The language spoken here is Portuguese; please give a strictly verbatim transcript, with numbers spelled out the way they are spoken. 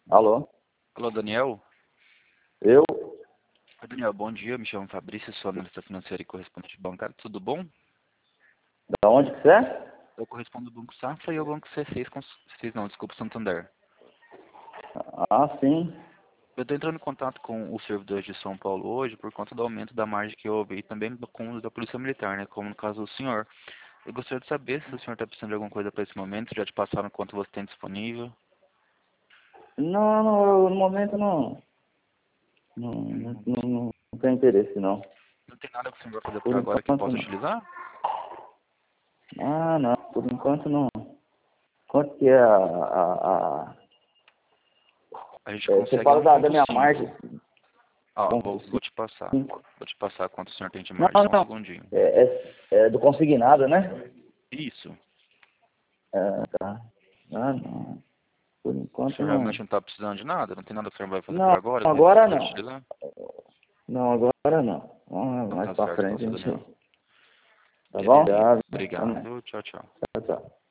Alô? Alô, Daniel? Eu? Oi, Daniel, bom dia. Me chamo Fabrício, sou analista financeiro e correspondente bancário. Tudo bom? Da onde que você é? Eu correspondo ao Banco Safra e ao Banco C seis, com... C seis não, desculpa, Santander. Ah, sim. Eu estou entrando em contato com os servidores de São Paulo hoje por conta do aumento da margem que houve e também do com os da Polícia Militar, né? Como no caso do senhor. Eu gostaria de saber se o senhor está precisando de alguma coisa para esse momento, já te passaram quanto você tem disponível. Não, não, eu, no momento não. Não, não, Hum, não, não, não tem interesse, não. Não tem nada que o senhor vai fazer por Por agora que enquanto possa não. utilizar? Ah, não, por enquanto não. Quanto que é a... a, a A gente é, você consegue fala um da, da ponto minha cinco. margem? Ah, vou, Ponto vou te passar. cinco. Vou te passar quanto o senhor tem de Não, margem, só um não. segundinho. É, é, é do consignado, né? Isso. É, tá. Ah, não. Por O enquanto senhor realmente não. não está precisando de nada? Não tem nada que o senhor vai fazer por Não, agora que você agora pode não. utilizar? Não, agora não. Vamos Então mais tá pra certo, então, frente, seu a Daniel. gente. Tá bom? Beleza. Obrigado. Tamo. Obrigado. Tchau, tchau. Tchau, tchau.